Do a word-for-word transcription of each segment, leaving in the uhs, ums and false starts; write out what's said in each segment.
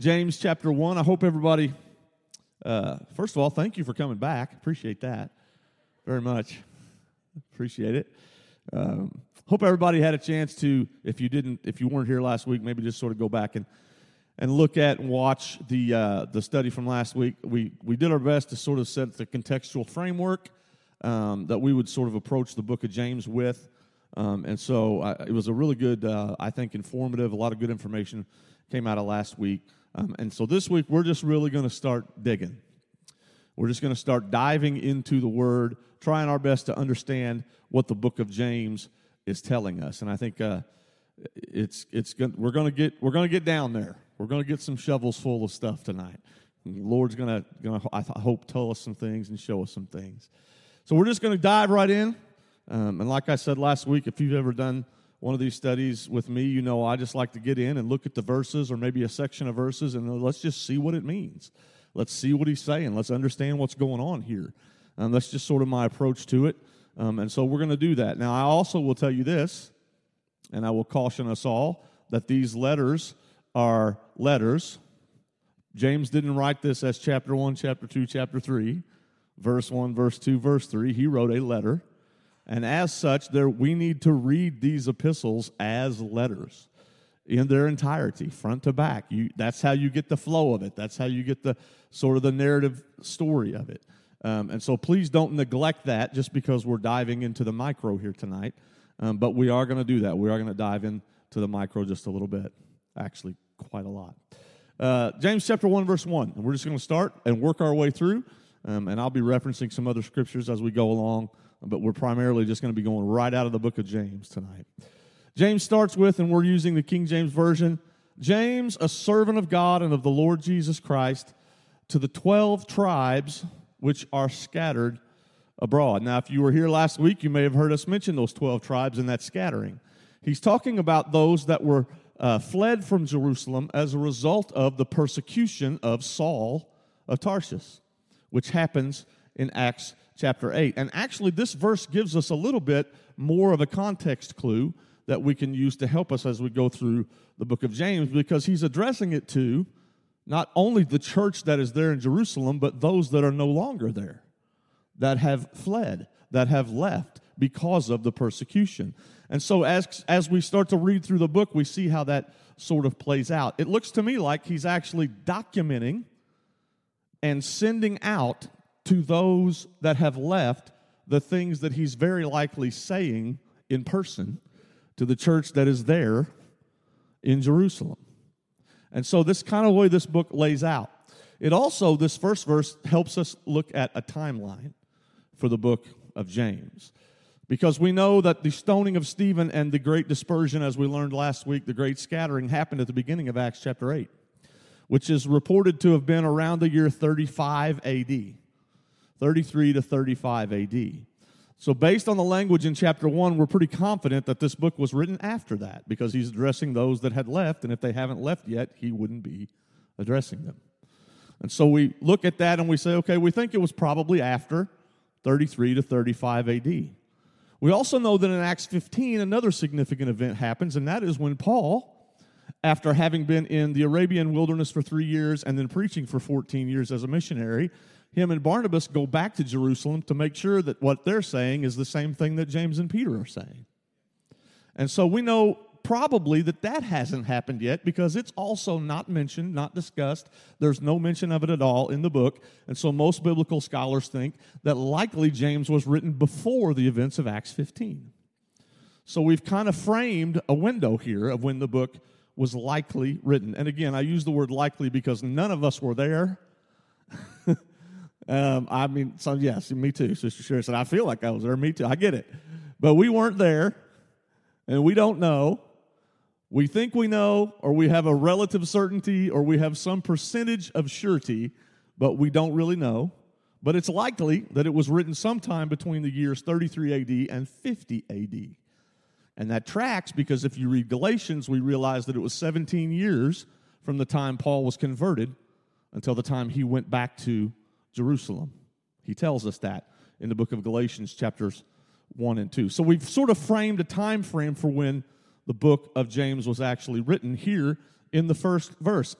James chapter one. I hope everybody, uh, first of all, thank you for coming back. Appreciate that very much. Appreciate it. Um, hope everybody had a chance to, if you didn't, if you weren't here last week, maybe just sort of go back and and look at and watch the uh, the study from last week. We we did our best to sort of set the contextual framework um, that we would sort of approach the book of James with. Um, and so I, it was a really good, uh, I think, informative, a lot of good information came out of last week. Um, and so this week, we're just really going to start digging. We're just going to start diving into the Word, trying our best to understand what the book of James is telling us. And I think uh, it's it's gonna, we're going to get we're going to get down there. We're going to get some shovels full of stuff tonight. And the Lord's going to, going to I hope, tell us some things and show us some things. So we're just going to dive right in. Um, and like I said last week, if you've ever done one of these studies with me, you know I just like to get in and look at the verses or maybe a section of verses and let's just see what it means. Let's see what he's saying. Let's understand what's going on here. Um, that's just sort of my approach to it. Um, and so we're going to do that. Now, I also will tell you this, and I will caution us all, that these letters are letters. James didn't write this as chapter one, chapter two, chapter three, verse one, verse two, verse three. He wrote a letter. And as such, there we need to read these epistles as letters in their entirety, front to back. You, that's how you get the flow of it. That's how you get the sort of the narrative story of it. Um, and so please don't neglect that just because we're diving into the micro here tonight. Um, but we are going to do that. We are going to dive into the micro just a little bit, actually quite a lot. Uh, James chapter one, verse one. And we're just going to start and work our way through. Um, and I'll be referencing some other scriptures as we go along. But we're primarily just going to be going right out of the book of James tonight. James starts with, and we're using the King James Version, James, a servant of God and of the Lord Jesus Christ, to the twelve tribes which are scattered abroad. Now, if you were here last week, you may have heard us mention those twelve tribes and that scattering. He's talking about those that were uh, fled from Jerusalem as a result of the persecution of Saul of Tarsus, which happens in Acts chapter eight. And actually, this verse gives us a little bit more of a context clue that we can use to help us as we go through the book of James, because he's addressing it to not only the church that is there in Jerusalem, but those that are no longer there, that have fled, that have left because of the persecution. And so as, as we start to read through the book, we see how that sort of plays out. It looks to me like he's actually documenting and sending out to those that have left the things that he's very likely saying in person to the church that is there in Jerusalem. And so this kind of way this book lays out. It also, this first verse helps us look at a timeline for the book of James. Because we know that the stoning of Stephen and the great dispersion, as we learned last week, the great scattering, happened at the beginning of Acts chapter eight, which is reported to have been around the year thirty-five A D. thirty-three to thirty-five A D. So based on the language in chapter one, we're pretty confident that this book was written after that because he's addressing those that had left, and if they haven't left yet, he wouldn't be addressing them. And so we look at that and we say, okay, we think it was probably after thirty-three to thirty-five A D. We also know that in Acts fifteen, another significant event happens, and that is when Paul, after having been in the Arabian wilderness for three years and then preaching for fourteen years as a missionary, him and Barnabas go back to Jerusalem to make sure that what they're saying is the same thing that James and Peter are saying. And so we know probably that that hasn't happened yet because it's also not mentioned, not discussed. There's no mention of it at all in the book. And so most biblical scholars think that likely James was written before the events of Acts fifteen. So we've kind of framed a window here of when the book was likely written. And again, I use the word likely because none of us were there. Um, I mean, so yes, me too. Sister Sherry said, I feel like I was there. Me too. I get it. But we weren't there, and we don't know. We think we know, or we have a relative certainty, or we have some percentage of surety, but we don't really know. But it's likely that it was written sometime between the years thirty-three A D and fifty A D. And that tracks because if you read Galatians, we realize that it was seventeen years from the time Paul was converted until the time he went back to Jerusalem. He tells us that in the book of Galatians, chapters one and two. So we've sort of framed a time frame for when the book of James was actually written here in the first verse. And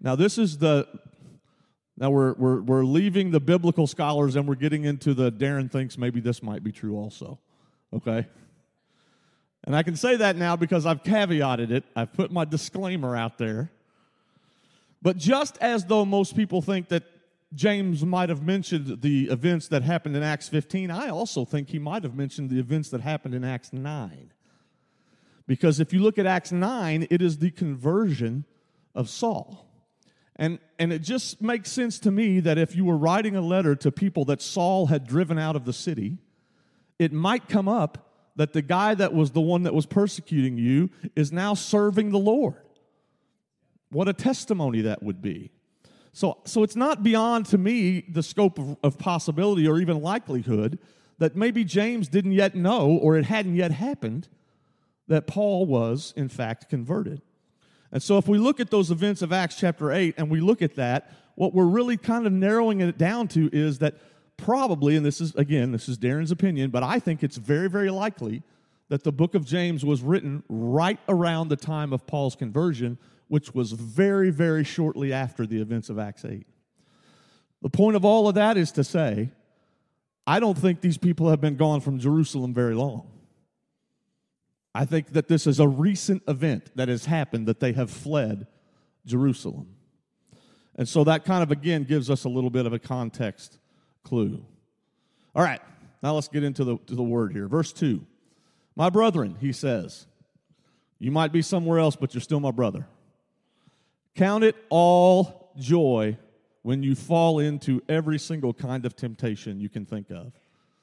Now this is the, now we're, we're, we're leaving the biblical scholars and we're getting into the Darren thinks maybe this might be true also, okay? And I can say that now because I've caveated it. I've put my disclaimer out there. But just as though most people think that James might have mentioned the events that happened in Acts fifteen, I also think he might have mentioned the events that happened in Acts nine. Because if you look at Acts nine, it is the conversion of Saul. And, and it just makes sense to me that if you were writing a letter to people that Saul had driven out of the city, it might come up that the guy that was the one that was persecuting you is now serving the Lord. What a testimony that would be. So, so it's not beyond, to me, the scope of, of possibility or even likelihood that maybe James didn't yet know or it hadn't yet happened that Paul was, in fact, converted. And so if we look at those events of Acts chapter eight and we look at that, what we're really kind of narrowing it down to is that probably, and this is, again, this is Darren's opinion, but I think it's very, very likely that the book of James was written right around the time of Paul's conversion, which was very, very shortly after the events of Acts eight. The point of all of that is to say, I don't think these people have been gone from Jerusalem very long. I think that this is a recent event that has happened, that they have fled Jerusalem. And so that kind of, again, gives us a little bit of a context clue. All right, now let's get into the, to the word here. Verse two. My brethren, he says, you might be somewhere else, but you're still my brother. Count it all joy when you fall into every single kind of temptation you can think of.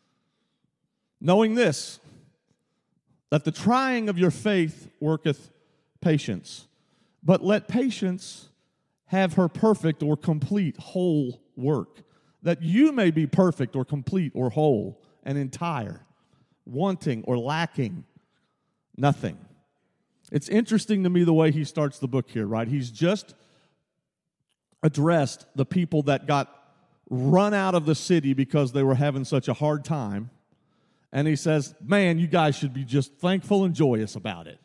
Knowing this, that the trying of your faith worketh patience, but let patience have her perfect or complete whole work, that you may be perfect or complete or whole and entire, wanting or lacking nothing. It's interesting to me the way he starts the book here, right? He's just addressed the people that got run out of the city because they were having such a hard time. And he says, man, you guys should be just thankful and joyous about it.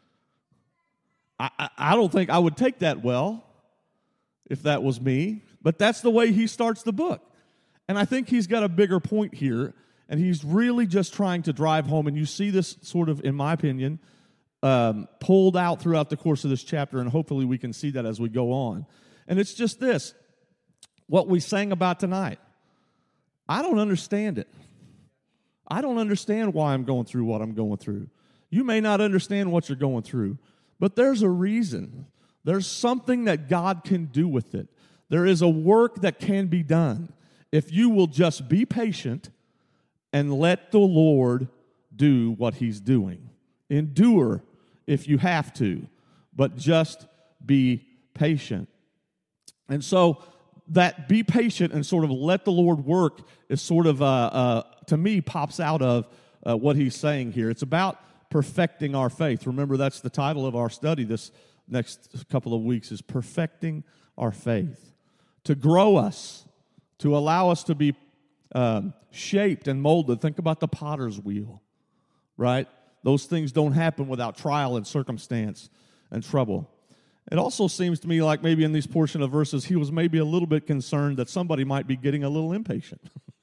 I, I, I don't think I would take that well if that was me, but that's the way he starts the book. And I think he's got a bigger point here, and he's really just trying to drive home, and you see this sort of, in my opinion, Um, pulled out throughout the course of this chapter, and hopefully we can see that as we go on. And it's just this, what we sang about tonight. I don't understand it. I don't understand why I'm going through what I'm going through. You may not understand what you're going through, but there's a reason. There's something that God can do with it. There is a work that can be done if you will just be patient and let the Lord do what He's doing. Endure if you have to, but just be patient. And so that be patient and sort of let the Lord work is sort of, uh, uh, to me, pops out of uh, what he's saying here. It's about perfecting our faith. Remember, that's the title of our study this next couple of weeks, is perfecting our faith. To grow us, to allow us to be um, shaped and molded. Think about the potter's wheel, right? Those things don't happen without trial and circumstance and trouble. It also seems to me like maybe in these portion of verses, he was maybe a little bit concerned that somebody might be getting a little impatient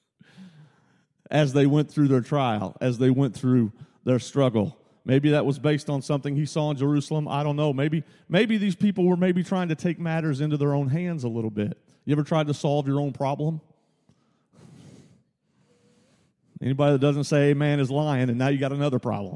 as they went through their trial, as they went through their struggle. Maybe that was based on something he saw in Jerusalem. I don't know. Maybe, maybe these people were maybe trying to take matters into their own hands a little bit. You ever tried to solve your own problem? Anybody that doesn't say amen is lying, and now you got another problem.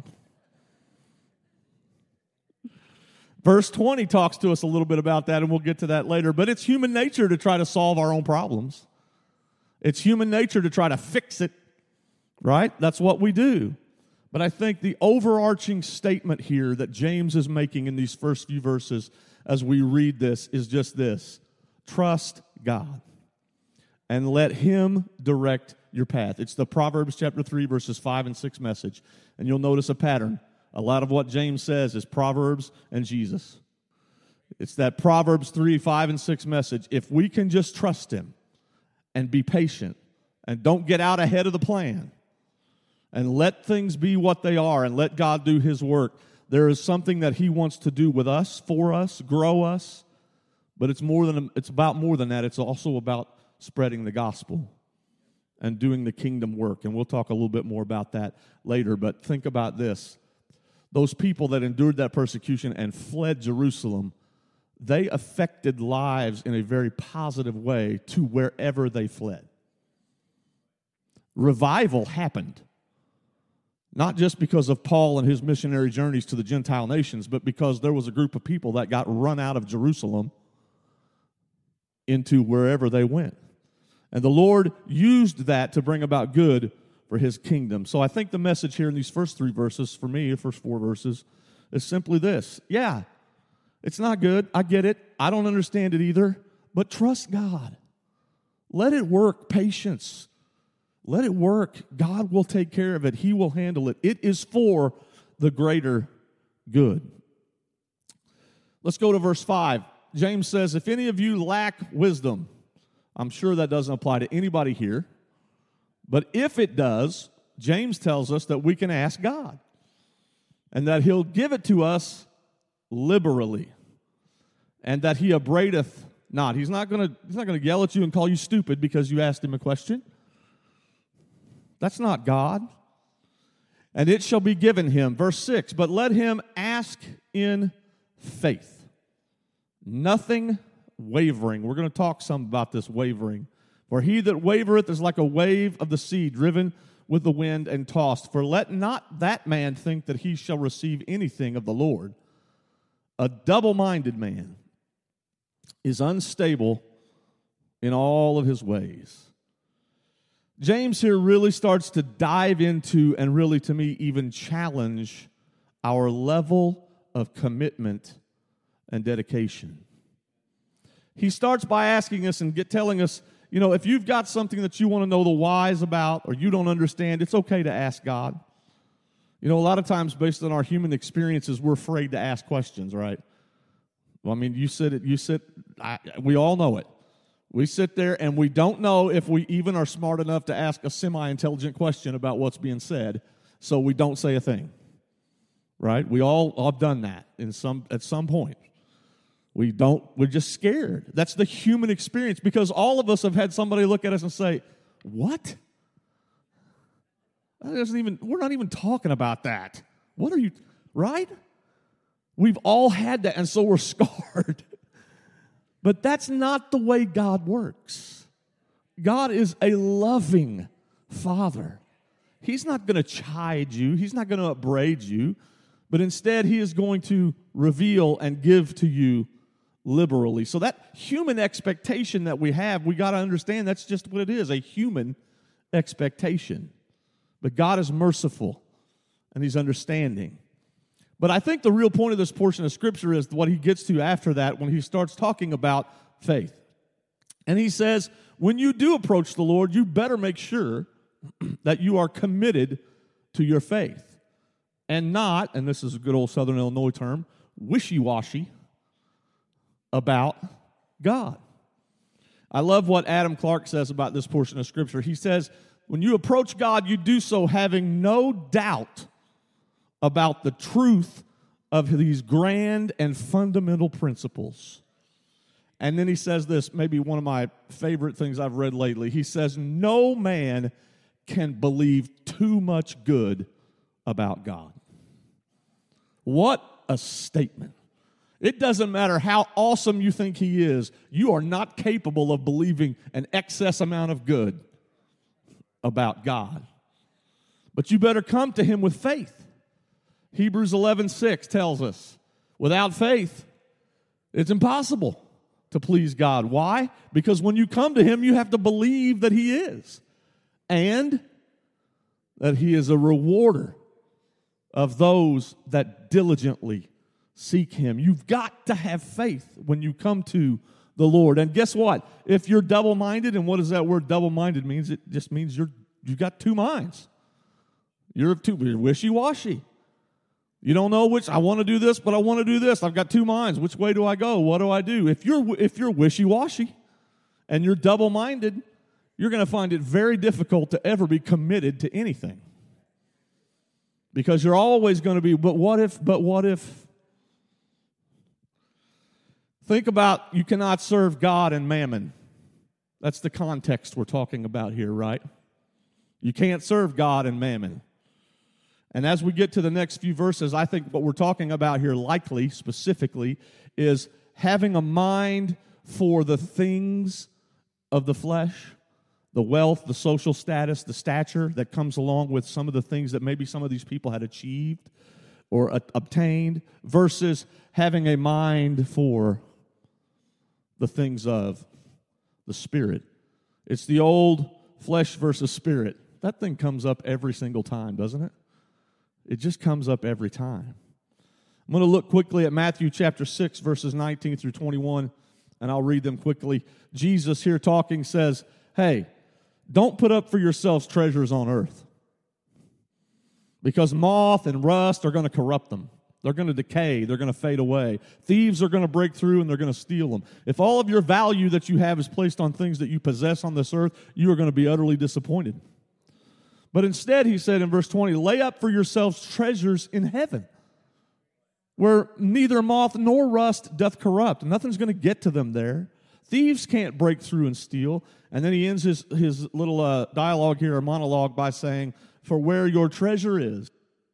Verse twenty talks to us a little bit about that, and we'll get to that later. But it's human nature to try to solve our own problems. It's human nature to try to fix it, right? That's what we do. But I think the overarching statement here that James is making in these first few verses as we read this is just this: trust God and let Him direct your path. It's the Proverbs chapter three, verses five and six message. And you'll notice a pattern. A lot of what James says is Proverbs and Jesus. It's that Proverbs three, five, and six message. If we can just trust Him and be patient and don't get out ahead of the plan and let things be what they are and let God do His work, there is something that He wants to do with us, for us, grow us, But it's more than it's about more than that. It's also about spreading the gospel and doing the kingdom work. And we'll talk a little bit more about that later. But think about this. Those people that endured that persecution and fled Jerusalem, they affected lives in a very positive way to wherever they fled. Revival happened, not just because of Paul and his missionary journeys to the Gentile nations, but because there was a group of people that got run out of Jerusalem into wherever they went. And the Lord used that to bring about good for his kingdom. So I think the message here in these first three verses, for me, the first four verses, is simply this. Yeah, it's not good. I get it. I don't understand it either. But trust God. Let it work. Patience. Let it work. God will take care of it. He will handle it. It is for the greater good. Let's go to verse five. James says, if any of you lack wisdom, I'm sure that doesn't apply to anybody here, but if it does, James tells us that we can ask God and that he'll give it to us liberally and that he upbraideth not. He's not going to he's not going to yell at you and call you stupid because you asked him a question. That's not God. And it shall be given him. Verse six, but let him ask in faith. Nothing wavering. We're going to talk some about this wavering. For he that wavereth is like a wave of the sea driven with the wind and tossed. For let not that man think that he shall receive anything of the Lord. A double-minded man is unstable in all of his ways. James here really starts to dive into and really, to me, even challenge our level of commitment and dedication. He starts by asking us and get, telling us, you know, if you've got something that you want to know the whys about or you don't understand, it's okay to ask God. You know, a lot of times based on our human experiences, we're afraid to ask questions, right? Well, I mean, you sit, you sit, I, we all know it. We sit there and we don't know if we even are smart enough to ask a semi-intelligent question about what's being said, so we don't say a thing, right? We all have done that in some at some point. We don't, we're just scared. That's the human experience because all of us have had somebody look at us and say, what? That doesn't even, we're not even talking about that. What are you, right? We've all had that, and so we're scarred. But that's not the way God works. God is a loving Father. He's not going to chide you. He's not going to upbraid you. But instead, he is going to reveal and give to you liberally. So that human expectation that we have, we got to understand that's just what it is, a human expectation. But God is merciful, and he's understanding. But I think the real point of this portion of Scripture is what he gets to after that when he starts talking about faith. And he says, when you do approach the Lord, you better make sure that you are committed to your faith and not, and this is a good old Southern Illinois term, wishy-washy about God. I love what Adam Clark says about this portion of Scripture. He says, when you approach God, you do so having no doubt about the truth of these grand and fundamental principles. And then he says this, maybe one of my favorite things I've read lately. He says, no man can believe too much good about God. What a statement. It doesn't matter how awesome you think he is, you are not capable of believing an excess amount of good about God. But you better come to him with faith. Hebrews eleven six tells us, without faith, it's impossible to please God. Why? Because when you come to him, you have to believe that he is, and that he is a rewarder of those that diligently seek him. You've got to have faith when you come to the Lord. And guess what? If you're double-minded, and what does that word double-minded means? It just means you're you've got two minds. You're too you're wishy-washy. You don't know which, I want to do this, but I want to do this. I've got two minds. Which way do I go? What do I do? If you're if you're wishy-washy and you're double-minded, you're going to find it very difficult to ever be committed to anything. Because you're always going to be, but what if, but what if? Think about you cannot serve God and mammon. That's the context we're talking about here, right? You can't serve God and mammon. And as we get to the next few verses, I think what we're talking about here likely, specifically, is having a mind for the things of the flesh, the wealth, the social status, the stature that comes along with some of the things that maybe some of these people had achieved or uh, obtained, versus having a mind for the things of the Spirit. It's the old flesh versus spirit. That thing comes up every single time, doesn't it? It just comes up every time. I'm going to look quickly at Matthew chapter six, verses nineteen through twenty-one, and I'll read them quickly. Jesus here talking says, hey, don't put up for yourselves treasures on earth, because moth and rust are going to corrupt them. They're going to decay. They're going to fade away. Thieves are going to break through, and they're going to steal them. If all of your value that you have is placed on things that you possess on this earth, you are going to be utterly disappointed. But instead, he said in verse twenty, lay up for yourselves treasures in heaven, where neither moth nor rust doth corrupt. Nothing's going to get to them there. Thieves can't break through and steal. And then he ends his, his little uh, dialogue here, or monologue, by saying, for where your treasure is,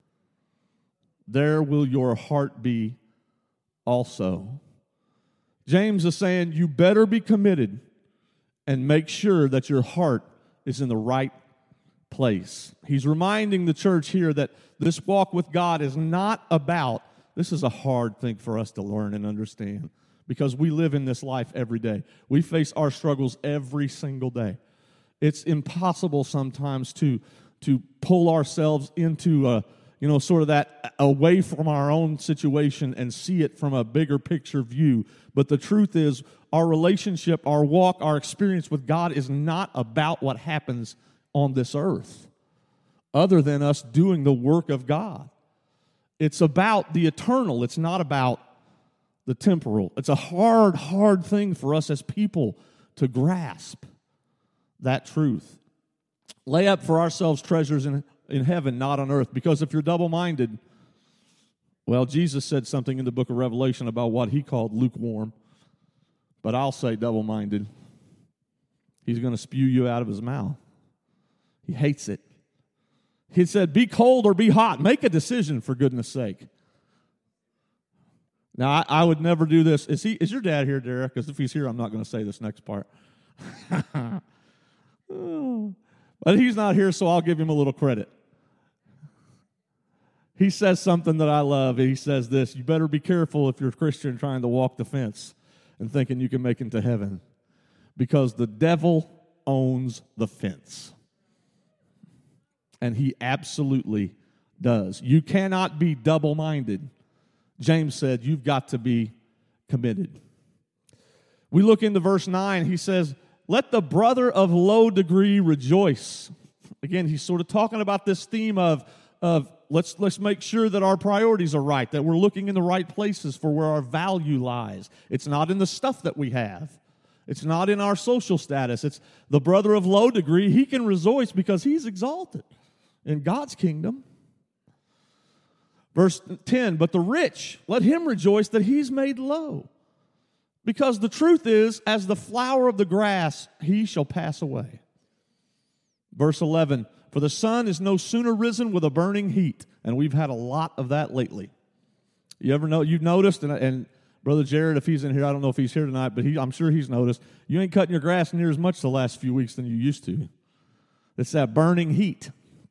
there will your heart be also. James is saying you better be committed and make sure that your heart is in the right place. He's reminding the church here that this walk with God is not about, this is a hard thing for us to learn and understand, because we live in this life every day. We face our struggles every single day. It's impossible sometimes to, to pull ourselves into a you know, sort of that away from our own situation and see it from a bigger picture view. But the truth is, our relationship, our walk, our experience with God is not about what happens on this earth, other than us doing the work of God. It's about the eternal. It's not about the temporal. It's a hard, hard thing for us as people to grasp that truth. Lay up for ourselves treasures in in heaven, not on earth. Because if you're double-minded, well, Jesus said something in the book of Revelation about what he called lukewarm. But I'll say double-minded. He's going to spew you out of his mouth. He hates it. He said, be cold or be hot. Make a decision, for goodness sake. Now, I, I would never do this. Is he? Is your dad here, Derek? Because if he's here, I'm not going to say this next part. Oh. But he's not here, so I'll give him a little credit. He says something that I love. He says this, you better be careful if you're a Christian trying to walk the fence and thinking you can make it to heaven, because the devil owns the fence. And he absolutely does. You cannot be double-minded. James said you've got to be committed. We look into verse nine. He says, let the brother of low degree rejoice. Again, he's sort of talking about this theme of, of let's, let's make sure that our priorities are right, that we're looking in the right places for where our value lies. It's not in the stuff that we have. It's not in our social status. It's the brother of low degree. He can rejoice because he's exalted in God's kingdom. Verse ten, but the rich, let him rejoice that he's made low. Because the truth is, as the flower of the grass, he shall pass away. Verse eleven, for the sun is no sooner risen with a burning heat. And we've had a lot of that lately. You ever know, you've noticed, and, and Brother Jared, if he's in here, I don't know if he's here tonight, but he, I'm sure he's noticed, you ain't cutting your grass near as much the last few weeks than you used to. It's that burning heat.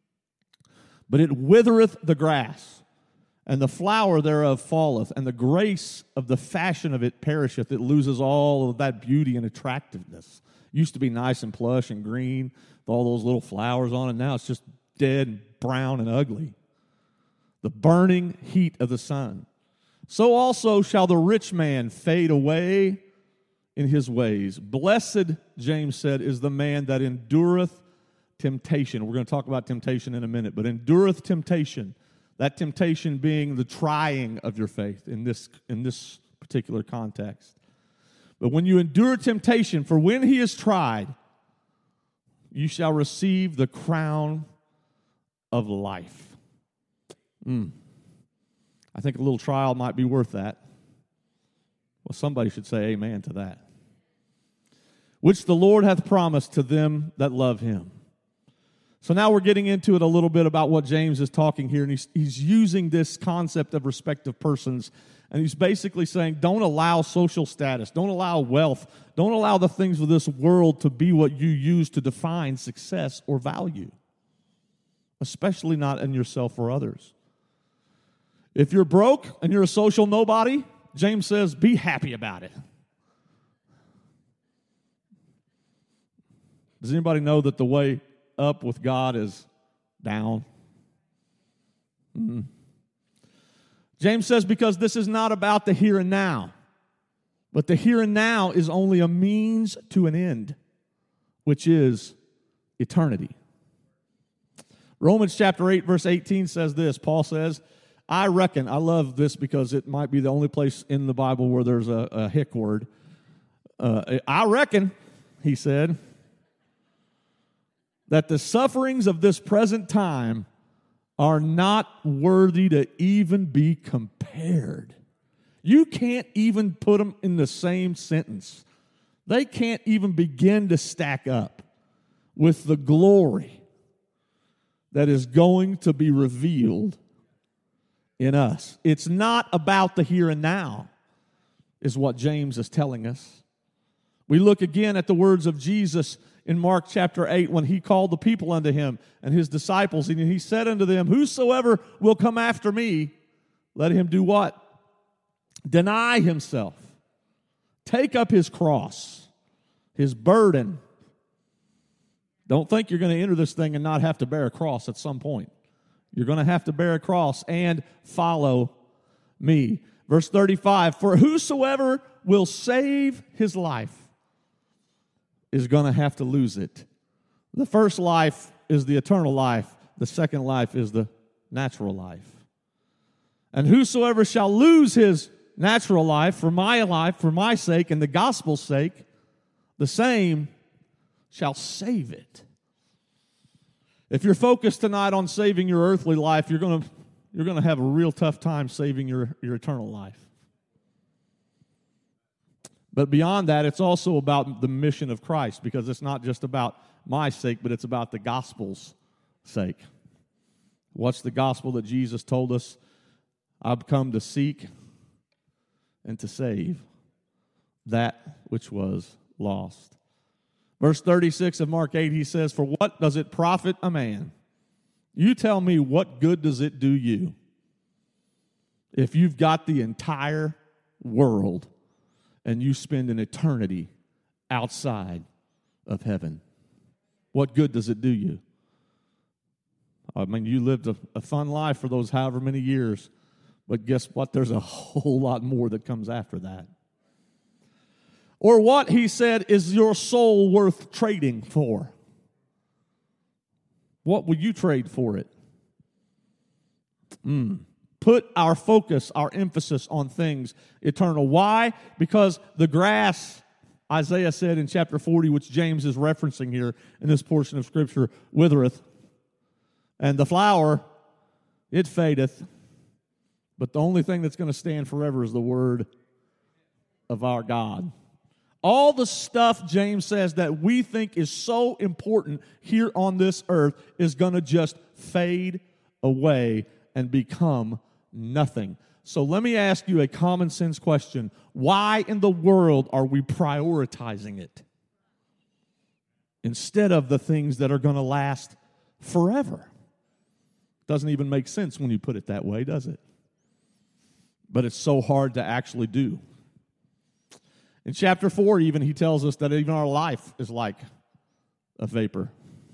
But it withereth the grass, and the flower thereof falleth, and the grace of the fashion of it perisheth. It loses all of that beauty and attractiveness. It used to be nice and plush and green with all those little flowers on it. Now it's just dead and brown and ugly. The burning heat of the sun. So also shall the rich man fade away in his ways. Blessed, James said, is the man that endureth temptation. We're going to talk about temptation in a minute, but endureth temptation. That temptation being the trying of your faith in this, in this particular context. But when you endure temptation, for when he is tried, you shall receive the crown of life. Mm. I think a little trial might be worth that. Well, somebody should say amen to that. Which the Lord hath promised to them that love him. So now we're getting into it a little bit about what James is talking here, and he's, he's using this concept of respect of persons, and he's basically saying don't allow social status, don't allow wealth, don't allow the things of this world to be what you use to define success or value, especially not in yourself or others. If you're broke and you're a social nobody, James says be happy about it. Does anybody know that the way up with God is down? Mm-hmm. James says because this is not about the here and now, but the here and now is only a means to an end, which is eternity. Romans chapter eight, verse eighteen says this. Paul says, I reckon, I love this because it might be the only place in the Bible where there's a, a hick word. Uh, I reckon, he said, that the sufferings of this present time are not worthy to even be compared. You can't even put them in the same sentence. They can't even begin to stack up with the glory that is going to be revealed in us. It's not about the here and now, is what James is telling us. We look again at the words of Jesus in Mark chapter eight, when he called the people unto him and his disciples, and he said unto them, whosoever will come after me, let him do what? Deny himself. Take up his cross, his burden. Don't think you're going to enter this thing and not have to bear a cross at some point. You're going to have to bear a cross and follow me. Verse thirty-five, for whosoever will save his life is going to have to lose it. The first life is the eternal life. The second life is the natural life. And whosoever shall lose his natural life for my life, for my sake, and the gospel's sake, the same shall save it. If you're focused tonight on saving your earthly life, you're going to you're going to have a real tough time saving your, your eternal life. But beyond that, it's also about the mission of Christ, because it's not just about my sake, but it's about the gospel's sake. What's the gospel that Jesus told us? I've come to seek and to save that which was lost. Verse thirty-six of Mark eight, he says, for what does it profit a man? You tell me, what good does it do you if you've got the entire world and you spend an eternity outside of heaven? What good does it do you? I mean, you lived a, a fun life for those however many years, but guess what? There's a whole lot more that comes after that. Or what, he said, is your soul worth trading for? What would you trade for it? Mm. Put our focus, our emphasis on things eternal. Why? Because the grass, Isaiah said in chapter forty, which James is referencing here in this portion of Scripture, withereth, and the flower, it fadeth, but the only thing that's going to stand forever is the word of our God. All the stuff, James says, that we think is so important here on this earth is going to just fade away and become nothing. So let me ask you a common sense question. Why in the world are we prioritizing it instead of the things that are going to last forever? Doesn't even make sense when you put it that way, does it? But it's so hard to actually do. In chapter four, even, he tells us that even our life is like a vapor.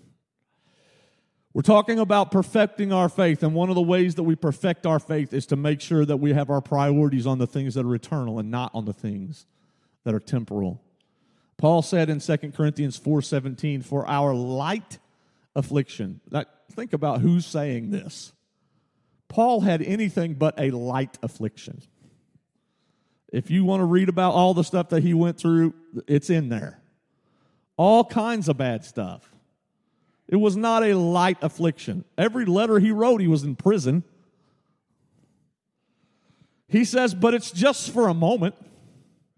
We're talking about perfecting our faith, and one of the ways that we perfect our faith is to make sure that we have our priorities on the things that are eternal and not on the things that are temporal. Paul said in Second Corinthians four seventeen, for our light affliction. Now, think about who's saying this. Paul had anything but a light affliction. If you want to read about all the stuff that he went through, it's in there. All kinds of bad stuff. It was not a light affliction. Every letter he wrote, he was in prison. He says, but it's just for a moment.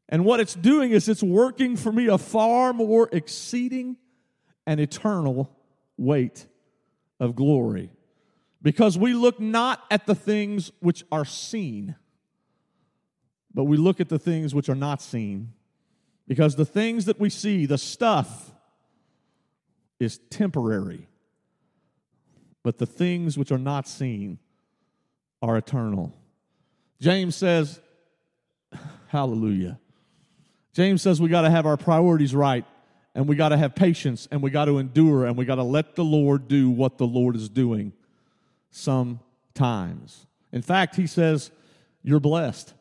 And what it's doing is it's working for me a far more exceeding and eternal weight of glory. Because we look not at the things which are seen, but we look at the things which are not seen. Because the things that we see, the stuff, is temporary. But the things which are not seen are eternal. James says, hallelujah. James says we got to have our priorities right, and we got to have patience, and we got to endure, and we got to let the Lord do what the Lord is doing sometimes. In fact, he says, you're blessed.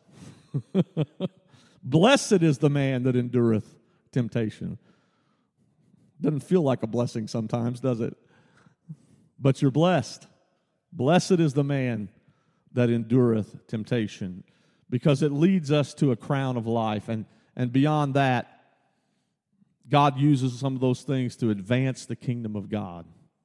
Blessed is the man that endureth temptation. Doesn't feel like a blessing sometimes, does it? But you're blessed. Blessed is the man that endureth temptation, because it leads us to a crown of life. And, and beyond that, God uses some of those things to advance the kingdom of God.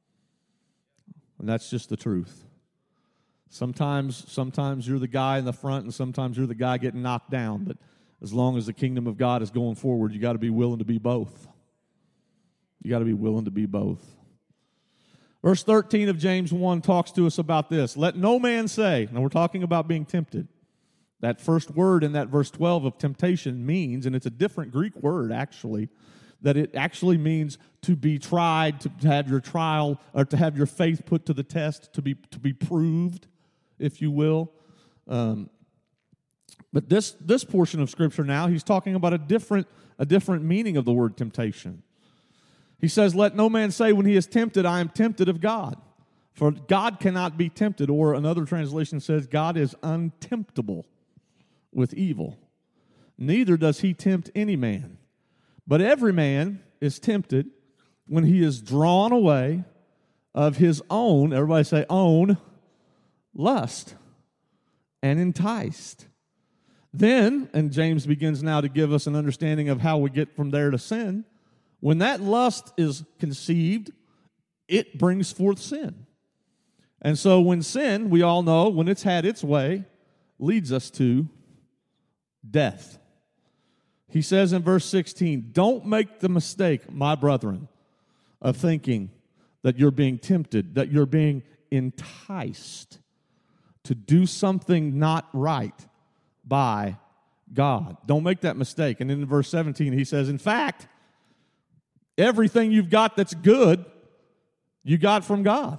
And that's just the truth. Sometimes, sometimes you're the guy in the front, and sometimes you're the guy getting knocked down. But as long as the kingdom of God is going forward, you got to be willing to be both. You got to be willing to be both. Verse thirteen of James one talks to us about this. Let no man say, now we're talking about being tempted. That first word in that verse twelve of temptation means, and it's a different Greek word actually, that it actually means to be tried, to have your trial, or to have your faith put to the test, to be to be proved, if you will. Um, but this this portion of Scripture now, he's talking about a different a different meaning of the word temptation. He says, let no man say when he is tempted, I am tempted of God. For God cannot be tempted, or another translation says, God is untemptable with evil. Neither does he tempt any man. But every man is tempted when he is drawn away of his own, everybody say own, lust, and enticed. Then, and James begins now to give us an understanding of how we get from there to sin. When that lust is conceived, it brings forth sin. And so when sin, we all know, when it's had its way, leads us to death. He says in verse sixteen, don't make the mistake, my brethren, of thinking that you're being tempted, that you're being enticed to do something not right by God. Don't make that mistake. And then in verse seventeen, he says, in fact, everything you've got that's good, you got from God.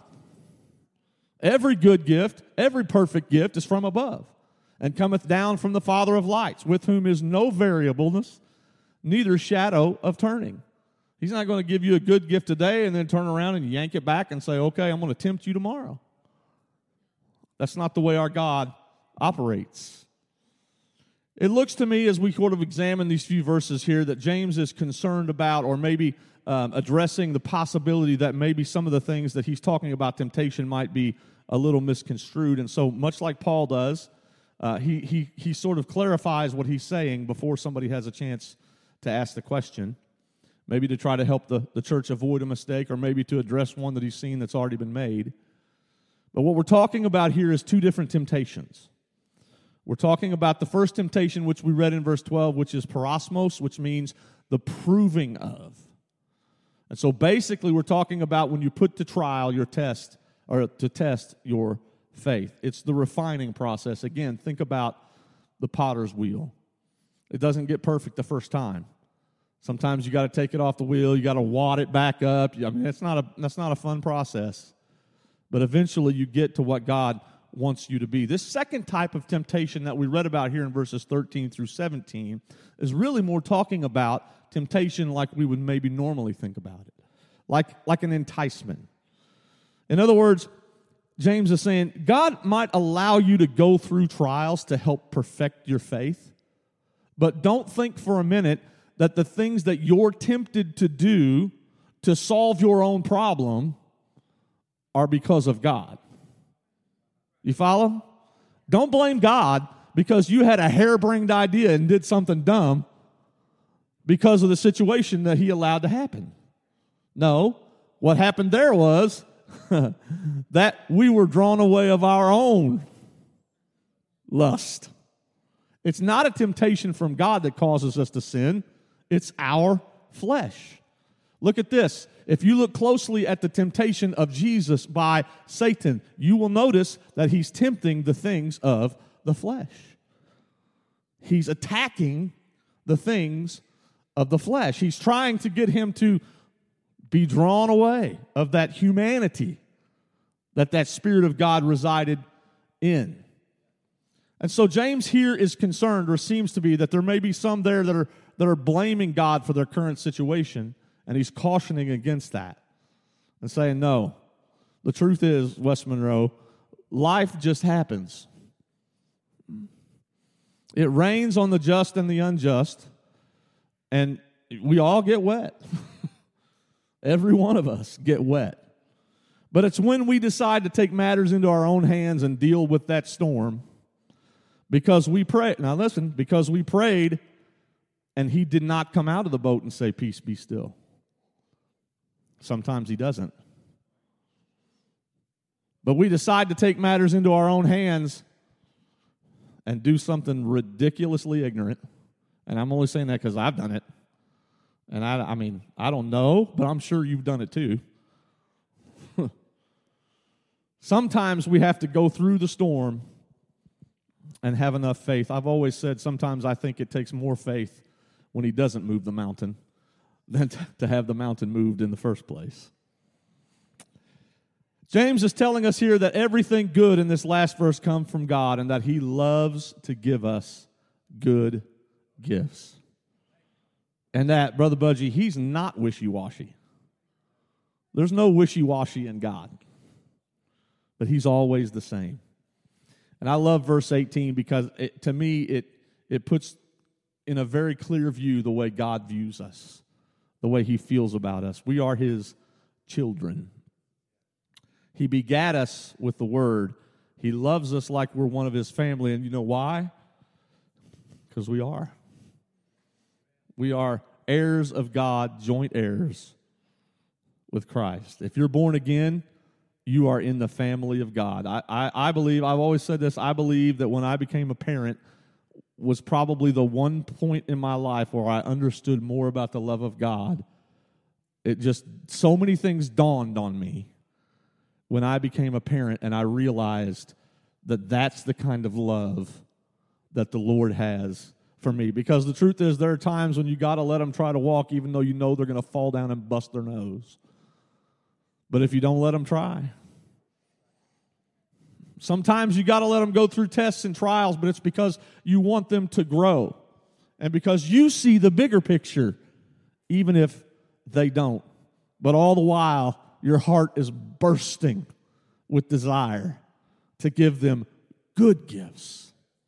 Every good gift, every perfect gift is from above, and cometh down from the Father of lights, with whom is no variableness, neither shadow of turning. He's not going to give you a good gift today and then turn around and yank it back and say, okay, I'm going to tempt you tomorrow. That's not the way our God operates. It looks to me, as we sort of examine these few verses here, that James is concerned about, or maybe um, addressing the possibility that maybe some of the things that he's talking about temptation might be a little misconstrued. And so, much like Paul does, uh, he, he, he sort of clarifies what he's saying before somebody has a chance to ask the question, maybe to try to help the, the church avoid a mistake, or maybe to address one that he's seen that's already been made. But what we're talking about here is two different temptations. We're talking about the first temptation, which we read in verse twelve, which is parosmos, which means the proving of. And so basically we're talking about when you put to trial your test, or to test your faith. It's the refining process. Again, think about the potter's wheel. It doesn't get perfect the first time. Sometimes you got to take it off the wheel. You got to wad it back up. I mean, it's not a, that's not a fun process. But eventually you get to what God wants you to be. This second type of temptation that we read about here in verses thirteen through seventeen is really more talking about temptation like we would maybe normally think about it, like, like an enticement. In other words, James is saying God might allow you to go through trials to help perfect your faith, but don't think for a minute that the things that you're tempted to do to solve your own problem are because of God. You follow? Don't blame God because you had a harebrained idea and did something dumb because of the situation that he allowed to happen. No, what happened there was that we were drawn away of our own lust It's not a temptation from God that causes us to sin. It's our flesh. Look at this. If you look closely at the temptation of Jesus by Satan, you will notice that he's tempting the things of the flesh. He's attacking the things of the flesh. He's trying to get him to be drawn away of that humanity that that Spirit of God resided in. And so James here is concerned, or seems to be, that there may be some there that are, that are blaming God for their current situation, and he's cautioning against that and saying, no, the truth is, West Monroe, life just happens. It rains on the just and the unjust, and we all get wet. Every one of us get wet. But it's when we decide to take matters into our own hands and deal with that storm, because we pray. Now listen, because we prayed, and he did not come out of the boat and say, peace, be still. Sometimes he doesn't. But we decide to take matters into our own hands and do something ridiculously ignorant. And I'm only saying that because I've done it. And I, I mean, I don't know, but I'm sure you've done it too. Sometimes we have to go through the storm and have enough faith. I've always said sometimes I think it takes more faith when he doesn't move the mountain than to have the mountain moved in the first place. James is telling us here that everything good in this last verse comes from God, and that he loves to give us good gifts. And that, Brother Budgie, he's not wishy-washy. There's no wishy-washy in God. But he's always the same. And I love verse eighteen because it, to me it, it puts in a very clear view the way God views us, the way he feels about us. We are his children. He begat us with the word. He loves us like we're one of his family. And you know why? Because we are. We are heirs of God, joint heirs with Christ. If you're born again, you are in the family of God. I, I, I believe, I've always said this, I believe that when I became a parent was probably the one point in my life where I understood more about the love of God. It just, so many things dawned on me when I became a parent, and I realized that that's the kind of love that the Lord has for me. Because the truth is, there are times when you got to let them try to walk even though you know they're going to fall down and bust their nose. But if you don't let them try, sometimes you got to let them go through tests and trials, but it's because you want them to grow and because you see the bigger picture, even if they don't. But all the while, your heart is bursting with desire to give them good gifts.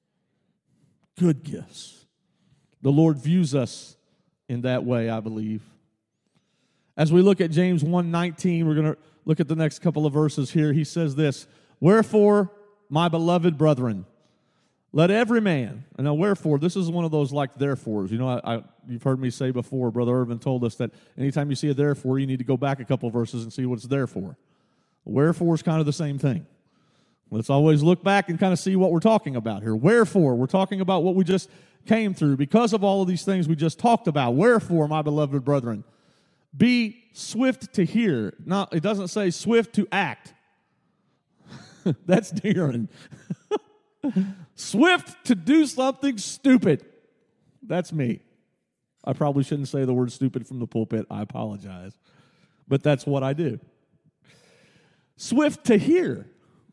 Good gifts. The Lord views us in that way, I believe. As we look at James one nineteen, we're going to look at the next couple of verses here. He says this, wherefore, my beloved brethren, let every man, and now wherefore, this is one of those like therefores. You know, I, I, you've heard me say before, Brother Irvin told us that anytime you see a therefore, you need to go back a couple of verses and see what it's there for. Wherefore is kind of the same thing. Let's always look back and kind of see what we're talking about here. Wherefore, we're talking about what we just came through. Because of all of these things we just talked about, wherefore, my beloved brethren, be swift to hear. Now, it doesn't say swift to act. That's Darren. Swift to do something stupid. That's me. I probably shouldn't say the word stupid from the pulpit. I apologize. But that's what I do. Swift to hear.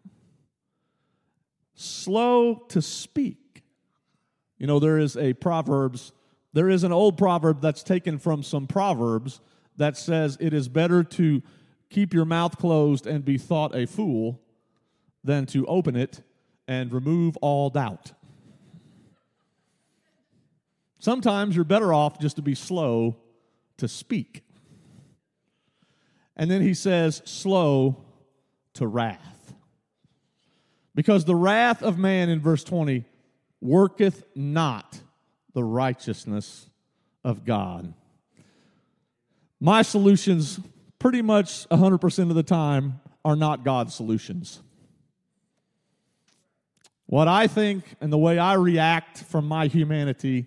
Slow to speak. You know, there is a Proverbs, there is an old proverb that's taken from some Proverbs that says it is better to keep your mouth closed and be thought a fool than to open it and remove all doubt. Sometimes you're better off just to be slow to speak. And then he says, slow to wrath. Because the wrath of man, in verse twenty, worketh not the righteousness of God. My solutions, pretty much one hundred percent of the time, are not God's solutions. What I think and the way I react from my humanity,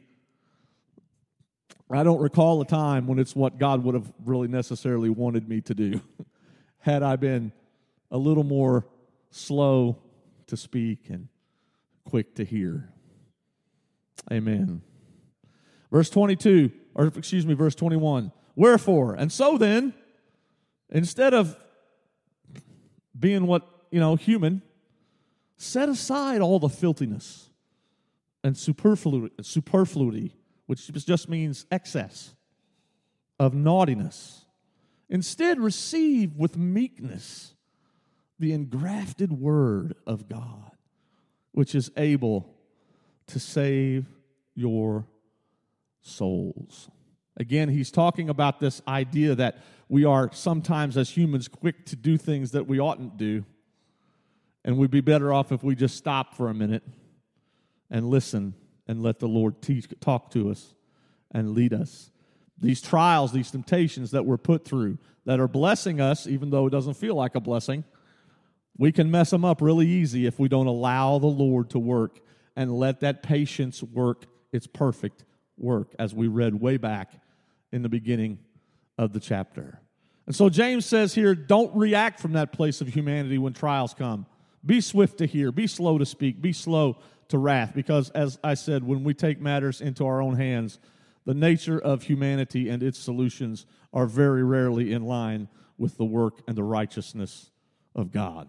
I don't recall a time when it's what God would have really necessarily wanted me to do. Had I been a little more slow to speak and quick to hear. Amen. Verse twenty-two, or excuse me, verse twenty-one. Wherefore, and so then, instead of being what, you know, human, set aside all the filthiness and superfluity, superfluity, which just means excess of naughtiness. Instead, receive with meekness the engrafted word of God, which is able to save your souls. Again, he's talking about this idea that we are sometimes as humans quick to do things that we oughtn't do, and we'd be better off if we just stop for a minute and listen and let the Lord teach, talk to us and lead us. These trials, these temptations that we're put through that are blessing us, even though it doesn't feel like a blessing, we can mess them up really easy if we don't allow the Lord to work and let that patience work its perfect work, as we read way back in the beginning of the chapter. And so James says here, don't react from that place of humanity when trials come. Be swift to hear, be slow to speak, be slow to wrath, because as I said, when we take matters into our own hands, the nature of humanity and its solutions are very rarely in line with the work and the righteousness of God.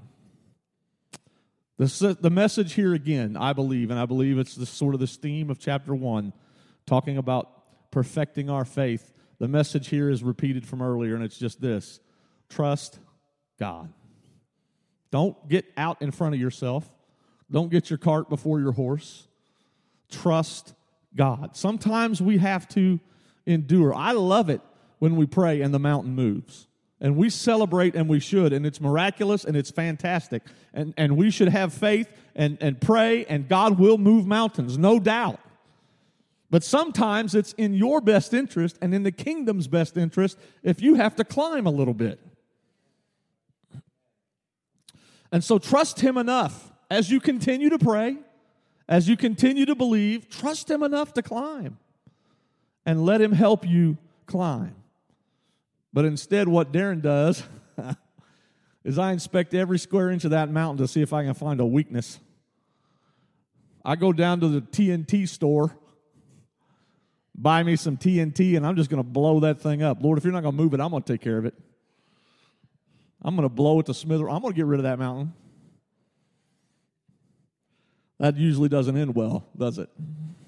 The, the message here again, I believe, and I believe it's the, sort of this theme of chapter one, talking about perfecting our faith. The message here is repeated from earlier, and it's just this: trust God. Don't get out in front of yourself. Don't get your cart before your horse. Trust God. Sometimes we have to endure. I love it when we pray and the mountain moves. And we celebrate, and we should, and it's miraculous, and it's fantastic. And, and we should have faith and, and pray, and God will move mountains, no doubt. But sometimes it's in your best interest and in the kingdom's best interest if you have to climb a little bit. And so trust Him enough as you continue to pray, as you continue to believe, trust Him enough to climb and let Him help you climb. But instead, what Darren does is I inspect every square inch of that mountain to see if I can find a weakness. I go down to the T N T store, buy me some T N T, and I'm just going to blow that thing up. Lord, if you're not going to move it, I'm going to take care of it. I'm going to blow it to smither. I'm going to get rid of that mountain. That usually doesn't end well, does it?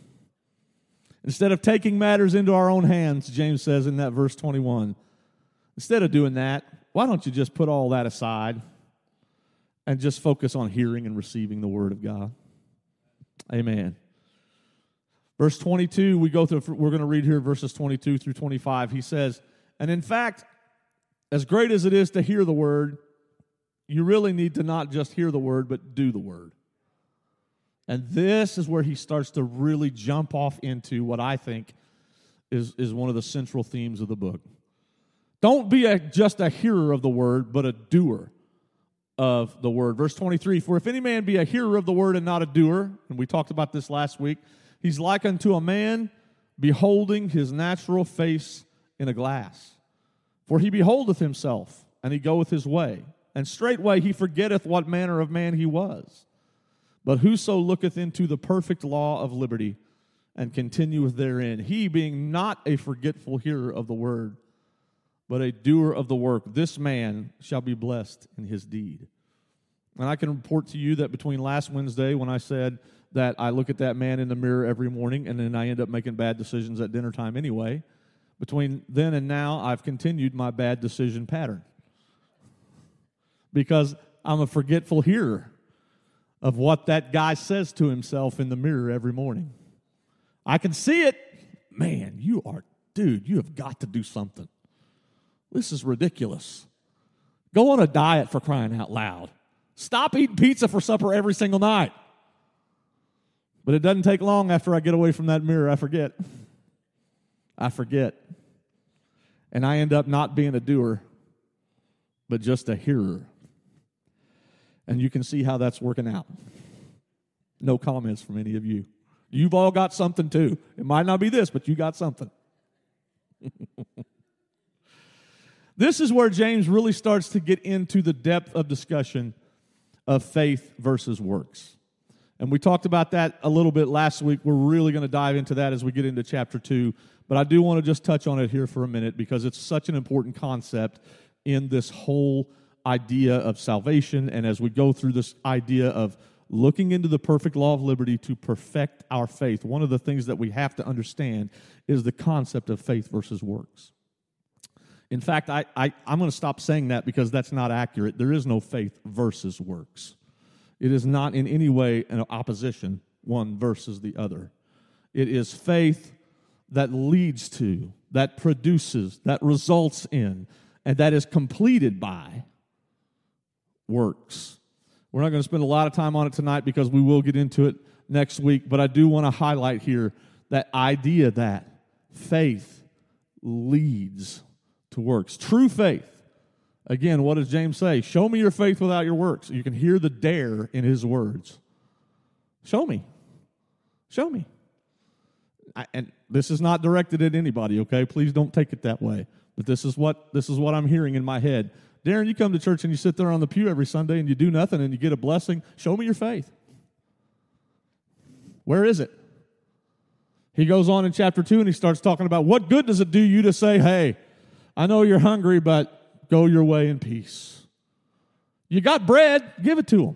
Instead of taking matters into our own hands, James says in that verse twenty-one, instead of doing that, why don't you just put all that aside and just focus on hearing and receiving the Word of God? Amen. Verse twenty-two, we go through, we're going to read here verses twenty-two through twenty-five. He says, and in fact, as great as it is to hear the Word, you really need to not just hear the Word, but do the Word. And this is where he starts to really jump off into what I think is, is one of the central themes of the book. Don't be a, just a hearer of the Word, but a doer of the Word. Verse twenty-three, for if any man be a hearer of the Word and not a doer, and we talked about this last week, he's like unto a man beholding his natural face in a glass. For he beholdeth himself, and he goeth his way, and straightway he forgetteth what manner of man he was. But whoso looketh into the perfect law of liberty, and continueth therein, he being not a forgetful hearer of the word, but a doer of the work, this man shall be blessed in his deed. And I can report to you that between last Wednesday, when I said that I look at that man in the mirror every morning, and then I end up making bad decisions at dinner time anyway, between then and now, I've continued my bad decision pattern. Because I'm a forgetful hearer of what that guy says to himself in the mirror every morning. I can see it. Man, you are, dude, you have got to do something. This is ridiculous. Go on a diet, for crying out loud. Stop eating pizza for supper every single night. But it doesn't take long after I get away from that mirror, I forget. I forget. And I end up not being a doer, but just a hearer. And you can see how that's working out. No comments from any of you. You've all got something too. It might not be this, but you got something. This is where James really starts to get into the depth of discussion of faith versus works. And we talked about that a little bit last week. We're really going to dive into that as we get into chapter two. But I do want to just touch on it here for a minute because it's such an important concept in this whole idea of salvation. And as we go through this idea of looking into the perfect law of liberty to perfect our faith, one of the things that we have to understand is the concept of faith versus works. In fact, I, I, I'm going to stop saying that because that's not accurate. There is no faith versus works. It is not in any way an opposition, one versus the other. It is faith that leads to, that produces, that results in, and that is completed by works. We're not going to spend a lot of time on it tonight because we will get into it next week, but I do want to highlight here that idea that faith leads to works. True faith. Again, what does James say? Show me your faith without your works. You can hear the dare in his words. Show me. Show me. I, and this is not directed at anybody, okay? Please don't take it that way. But this is what this is what I'm hearing in my head. Darren, you come to church and you sit there on the pew every Sunday and you do nothing and you get a blessing. Show me your faith. Where is it? He goes on in chapter two and he starts talking about what good does it do you to say, hey, I know you're hungry, but go your way in peace. You got bread, give it to them.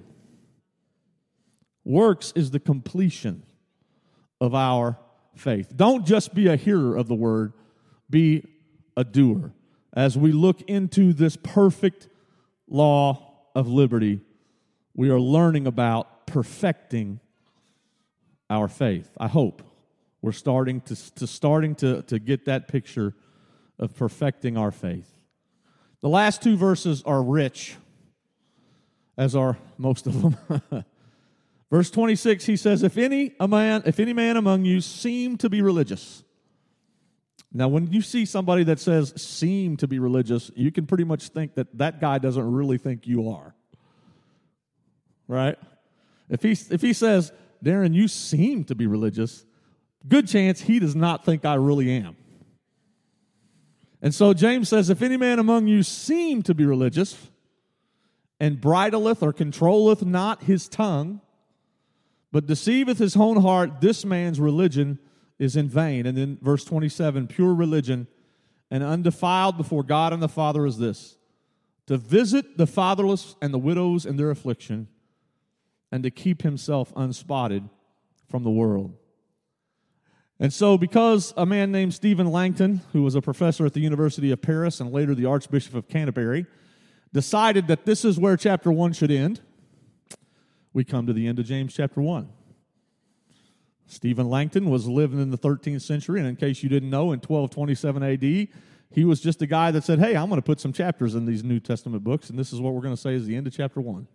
Works is the completion of our faith. Don't just be a hearer of the word, be a doer. As we look into this perfect law of liberty, we are learning about perfecting our faith. I hope we're starting to, to starting to, to get that picture of perfecting our faith. The last two verses are rich, as are most of them. Verse twenty-six, he says, if any a man, if any man among you seem to be religious. Now, when you see somebody that says seem to be religious, you can pretty much think that that guy doesn't really think you are. Right? If he, if he says, Darren, you seem to be religious, good chance he does not think I really am. And so James says, if any man among you seem to be religious, and bridleth or controlleth not his tongue, but deceiveth his own heart, this man's religion is in vain. And then verse twenty-seven, pure religion and undefiled before God and the Father is this, to visit the fatherless and the widows in their affliction, and to keep himself unspotted from the world. And so because a man named Stephen Langton, who was a professor at the University of Paris and later the Archbishop of Canterbury, decided that this is where chapter one should end, we come to the end of James chapter one. Stephen Langton was living in the thirteenth century, and in case you didn't know, in twelve twenty-seven A D, he was just a guy that said, hey, I'm going to put some chapters in these New Testament books, and this is what we're going to say is the end of chapter one.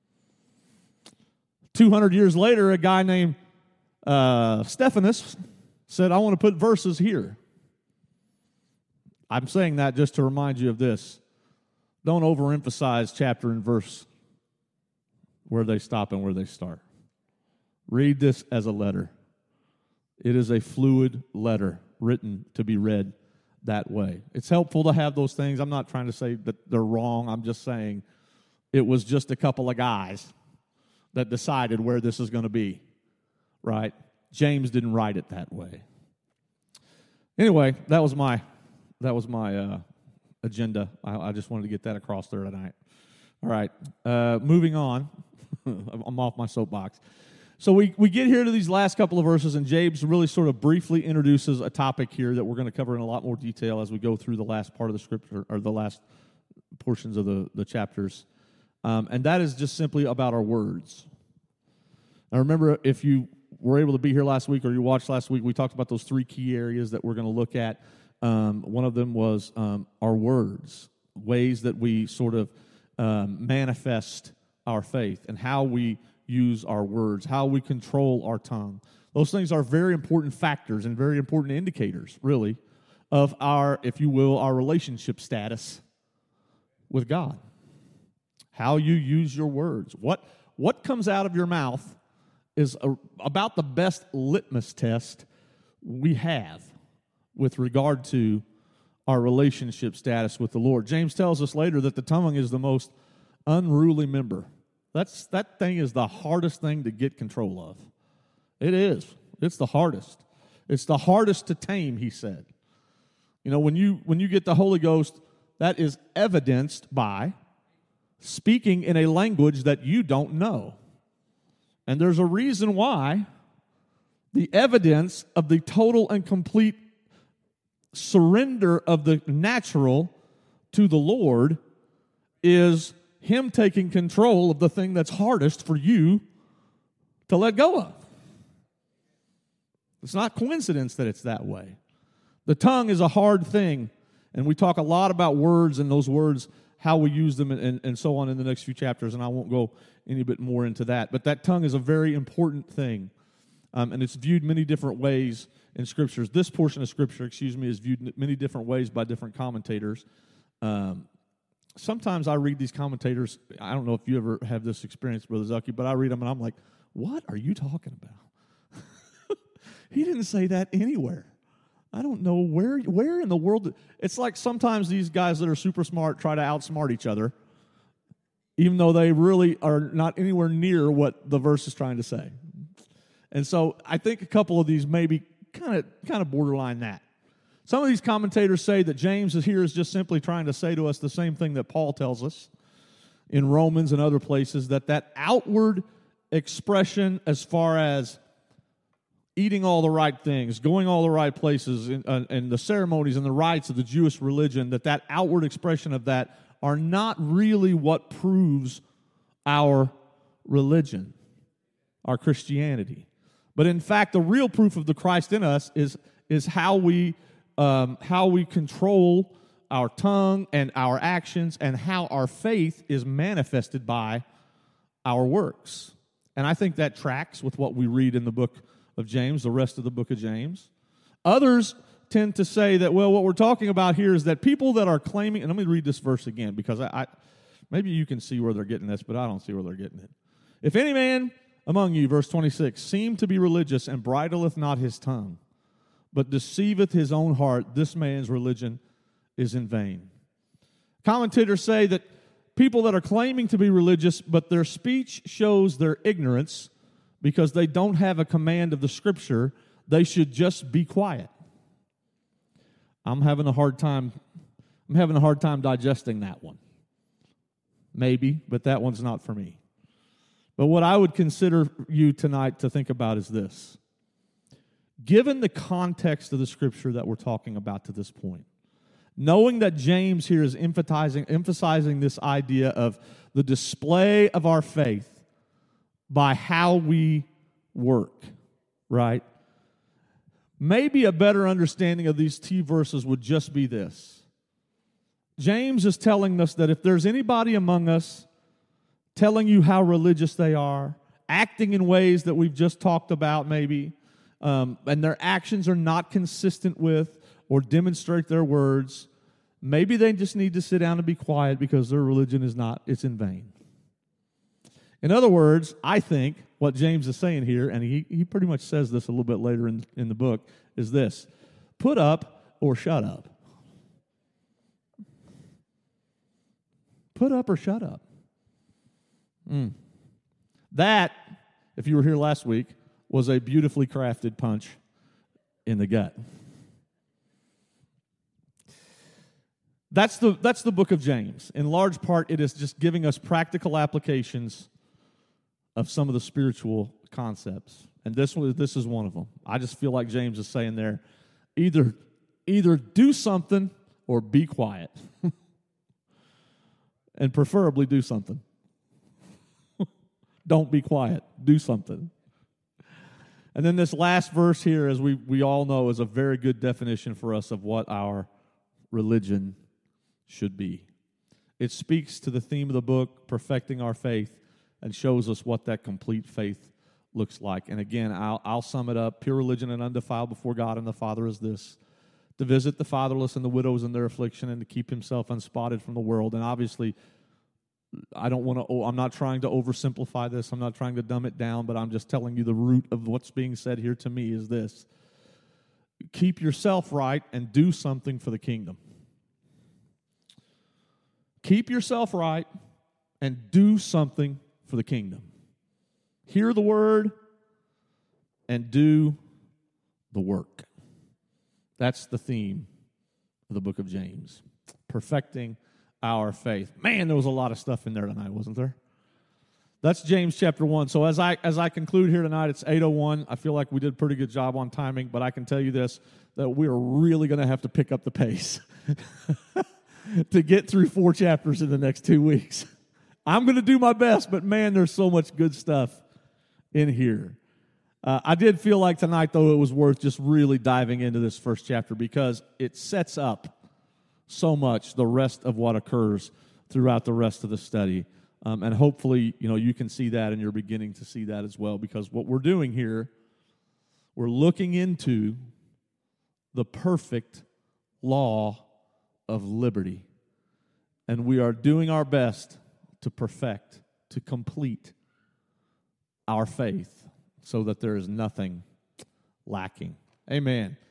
two hundred years later, a guy named uh, Stephanus said, I want to put verses here. I'm saying that just to remind you of this. Don't overemphasize chapter and verse where they stop and where they start. Read this as a letter. It is a fluid letter written to be read that way. It's helpful to have those things. I'm not trying to say that they're wrong. I'm just saying it was just a couple of guys that decided where this is going to be, right? James didn't write it that way. Anyway, that was my that was my uh, agenda. I, I just wanted to get that across there tonight. All right, uh, moving on. I'm off my soapbox. So we, we get here to these last couple of verses, and James really sort of briefly introduces a topic here that we're going to cover in a lot more detail as we go through the last part of the scripture, or the last portions of the, the chapters. Um, and that is just simply about our words. Now remember, if you were able to be here last week or you watched last week, we talked about those three key areas that we're going to look at. Um, one of them was um, our words, ways that we sort of um, manifest our faith and how we use our words, how we control our tongue. Those things are very important factors and very important indicators, really, of our, if you will, our relationship status with God. How you use your words. What, what comes out of your mouth is a, about the best litmus test we have with regard to our relationship status with the Lord. James tells us later that the tongue is the most unruly member. That's that thing is the hardest thing to get control of. It is. It's the hardest. It's the hardest to tame, he said. You know, when you when you get the Holy Ghost, that is evidenced by speaking in a language that you don't know. And there's a reason why the evidence of the total and complete surrender of the natural to the Lord is Him taking control of the thing that's hardest for you to let go of. It's not coincidence that it's that way. The tongue is a hard thing, and we talk a lot about words and those words, how we use them, and, and so on in the next few chapters, and I won't go any bit more into that. But that tongue is a very important thing, um, and it's viewed many different ways in Scriptures. This portion of Scripture, excuse me, is viewed many different ways by different commentators. Um, sometimes I read these commentators. I don't know if you ever have this experience, Brother Zucky, but I read them, and I'm like, what are you talking about? He didn't say that anywhere. I don't know where where in the world. It's like sometimes these guys that are super smart try to outsmart each other, even though they really are not anywhere near what the verse is trying to say. And so I think a couple of these maybe kind of kind of borderline that. Some of these commentators say that James is here is just simply trying to say to us the same thing that Paul tells us in Romans and other places, that that outward expression as far as eating all the right things, going all the right places, and, uh, and the ceremonies and the rites of the Jewish religion, that that outward expression of that are not really what proves our religion, our Christianity. But in fact, the real proof of the Christ in us is, is how we um, how we control our tongue and our actions, and how our faith is manifested by our works. And I think that tracks with what we read in the book of James, the rest of the book of James. Others tend to say that, well, what we're talking about here is that people that are claiming, and let me read this verse again, because I, I maybe you can see where they're getting this, but I don't see where they're getting it. If any man among you, verse twenty-six, seem to be religious and bridleth not his tongue, but deceiveth his own heart, this man's religion is in vain. Commentators say that people that are claiming to be religious, but their speech shows their ignorance, because they don't have a command of the Scripture, they should just be quiet. I'm having a hard time, I'm having a hard time digesting that one. Maybe, but that one's not for me. But what I would consider you tonight to think about is this. Given the context of the Scripture that we're talking about to this point, knowing that James here is emphasizing, emphasizing this idea of the display of our faith by how we work, right? Maybe a better understanding of these two verses would just be this. James is telling us that if there's anybody among us telling you how religious they are, acting in ways that we've just talked about maybe, um, and their actions are not consistent with or demonstrate their words, maybe they just need to sit down and be quiet, because their religion is not, it's in vain. In other words, I think what James is saying here, and he, he pretty much says this a little bit later in, in the book, is this: put up or shut up. Put up or shut up. Mm. That, if you were here last week, was a beautifully crafted punch in the gut. That's the, that's the book of James. In large part, it is just giving us practical applications of some of the spiritual concepts. And this one, this is one of them. I just feel like James is saying there, either, either do something or be quiet. And preferably do something. Don't be quiet. Do something. And then this last verse here, as we, we all know, is a very good definition for us of what our religion should be. It speaks to the theme of the book, perfecting our faith, and shows us what that complete faith looks like. And again, I'll, I'll sum it up. Pure religion and undefiled before God and the Father is this: to visit the fatherless and the widows in their affliction, and to keep himself unspotted from the world. And obviously, I don't want to, I'm not trying to oversimplify this. I'm not trying to dumb it down, but I'm just telling you the root of what's being said here to me is this. Keep yourself right and do something for the kingdom. Keep yourself right and do something for the kingdom. Hear the word and do the work. That's the theme of the book of James. Perfecting our faith. Man, there was a lot of stuff in there tonight, wasn't there? That's James chapter one. So as I as I conclude here tonight, it's eight oh one. I feel like we did a pretty good job on timing, but I can tell you this, that we are really going to have to pick up the pace to get through four chapters in the next two weeks. I'm going to do my best, but man, there's so much good stuff in here. Uh, I did feel like tonight, though, it was worth just really diving into this first chapter because it sets up so much the rest of what occurs throughout the rest of the study. Um, and hopefully, you know, you can see that and you're beginning to see that as well, because what we're doing here, we're looking into the perfect law of liberty. And we are doing our best to perfect, to complete our faith so that there is nothing lacking. Amen.